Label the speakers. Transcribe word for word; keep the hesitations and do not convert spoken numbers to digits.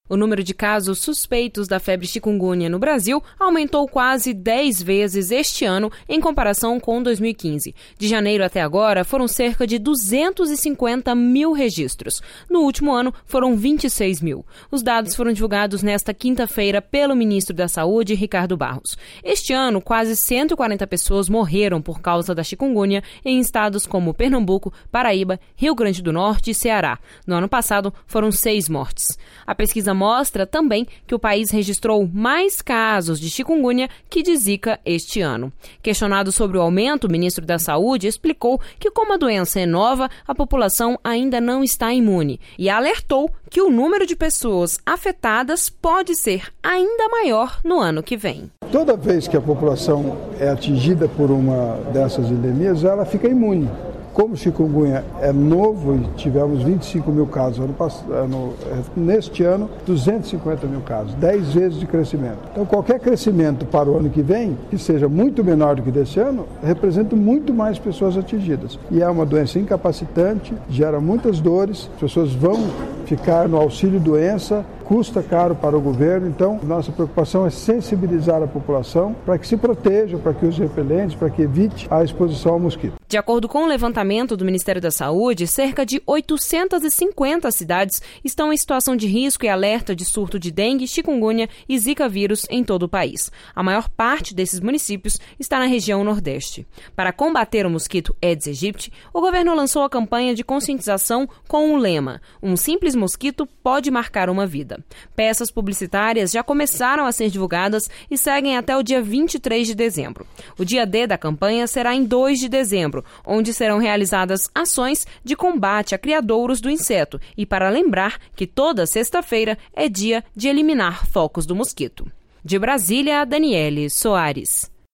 Speaker 1: O número de casos suspeitos da febre chikungunya no Brasil aumentou quase dez vezes este ano em comparação com dois mil e quinze. De janeiro até agora, foram cerca de duzentos e cinquenta mil registros. No último ano, foram vinte e seis mil. Os dados foram divulgados nesta quinta-feira pelo ministro da Saúde, Ricardo Barros. Este ano, quase cento e quarenta pessoas morreram por causa da chikungunya em estados como Pernambuco, Paraíba, Rio Grande do Norte e Ceará. No ano passado, foram seis mortes. A pesquisa mostra também que o país registrou mais casos de chikungunya que de zika este ano. Questionado sobre o aumento, o ministro da Saúde explicou que, como a doença é nova, a população ainda não está imune e alertou que o número de pessoas afetadas pode ser ainda maior no ano que vem.
Speaker 2: Toda vez que a população é atingida por uma dessas endemias, ela fica imune. Como o chikungunya é novo e tivemos vinte e cinco mil casos ano passado, neste ano duzentos e cinquenta mil casos, dez vezes de crescimento. Então qualquer crescimento para o ano que vem, que seja muito menor do que desse ano, representa muito mais pessoas atingidas. E é uma doença incapacitante, gera muitas dores, as pessoas vão ficar no auxílio doença, custa caro para o governo, então nossa preocupação é sensibilizar a população para que se proteja, para que use repelentes, para que evite a exposição ao mosquito.
Speaker 1: De acordo com o levantamento do Ministério da Saúde, cerca de oitocentas e cinquenta cidades estão em situação de risco e alerta de surto de dengue, chikungunya e zika vírus em todo o país. A maior parte desses municípios está na região nordeste. Para combater o mosquito Aedes aegypti, o governo lançou a campanha de conscientização com o lema "Um simples mosquito pode marcar uma vida". Peças publicitárias já começaram a ser divulgadas e seguem até o dia vinte e três de dezembro. O dia D da campanha será em dois de dezembro, onde serão realizadas ações de combate a criadouros do inseto e para lembrar que toda sexta-feira é dia de eliminar focos do mosquito. De Brasília, Daniele Soares.